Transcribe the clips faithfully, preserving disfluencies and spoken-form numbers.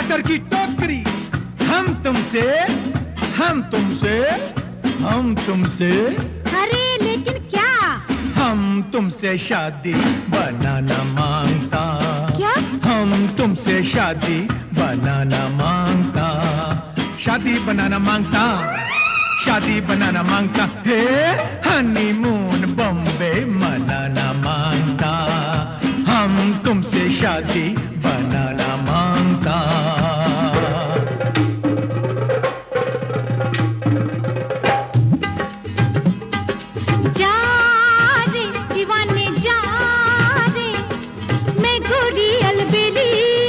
टमाटर की टोकरी। हम तुमसे हम तुमसे हम तुमसे अरे लेकिन क्या? हम तुमसे शादी बनाना मांगता। क्या? हम तुमसे शादी बनाना मांगता। शादी बनाना मांगता, शादी बनाना मांगता। हे हनीमून बॉम्बे मनाना मांगता। हम तुमसे शादी बनाना मांगता। जा रे दीवाने जा रे, मैं गोरी अलबेली।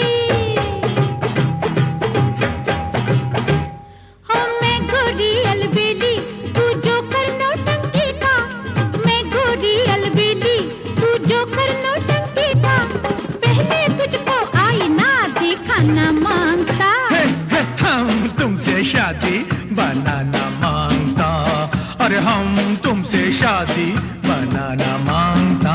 हाँ मैं गोरी अलबेली, तू जो कर नौटंकी का। मैं गोरी अलबेली, तू जो कर नौटंकी का। पहले तुझको आईना दिखाना मांगता। हे, हे, हम तुमसे शादी बनाना मांगता। अरे हम तुमसे शादी बनाना मांगता।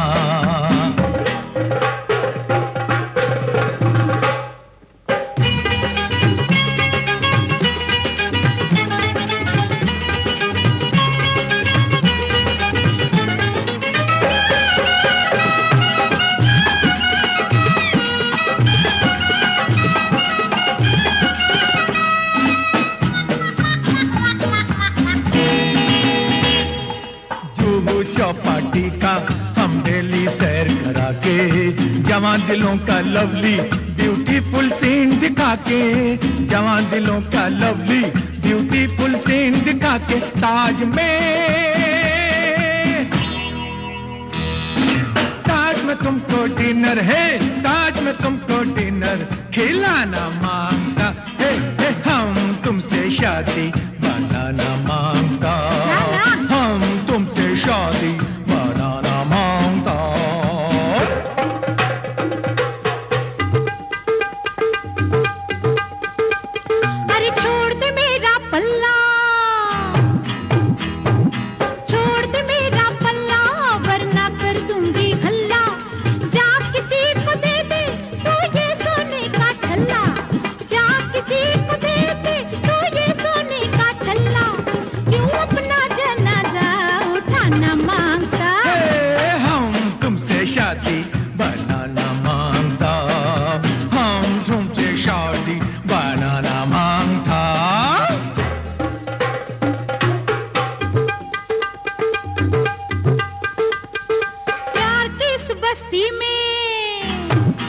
चौपाटी का हम डेली सैर करा के, जवान दिलों का लवली ब्यूटीफुल सीन दिखा के। जवान दिलों का लवली ब्यूटीफुल सीन दिखा के ताज में ताज में तुमको डिनर है, ताज में तुमको डिनर खिलाना मांगता। हे, हे, हम तुमसे शादी बनाना मांगता। हम तुमसे शादी बनाना मांगता। अरे छोड़ दे मेरा पल्ला, छोड़ दे मेरा पल्ला, वरना कर दूंगी हल्ला। जा किसी को दे दे तो ये सोने का छल्ला। जा किसी को दे दे तो ये सोने का छल्ला। क्यों अपना जनाजा उठाना मांगता। हे, हम तुमसे शादी बनाना मांगता। हम तुमसे शादी बनाना मांगता। प्यार की इस बस्ती में,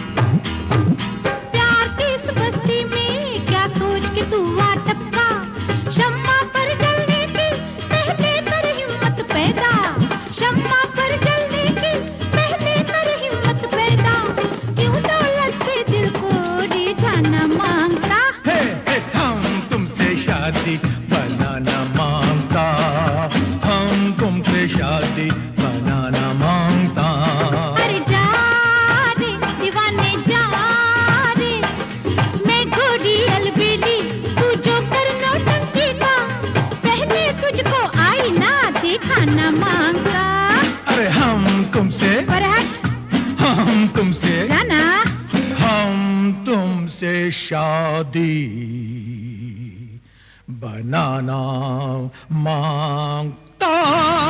प्यार की इस बस्ती में क्या सोच के तू आ टपका। शम्मा पर जलने की पहले कर हिम्मत पैदा। शम्मा पर जलने की पहले कर हिम्मत पैदा। क्यों दौलत से दिल को रिझाना मांगता। हे, हे, हम तुमसे शादी बनाना मांगता। हम तुमसे शादी बनाना मांगता। अरे जा रे दीवाने जा रे, मैं गोरी अलबेली, तू जो कर नौटंकी का। पहले तुझको आईना दिखाना मांगता। अरे हम तुमसे पर हट हम तुमसे जाना। हम तुमसे शादी बनाना मांगता।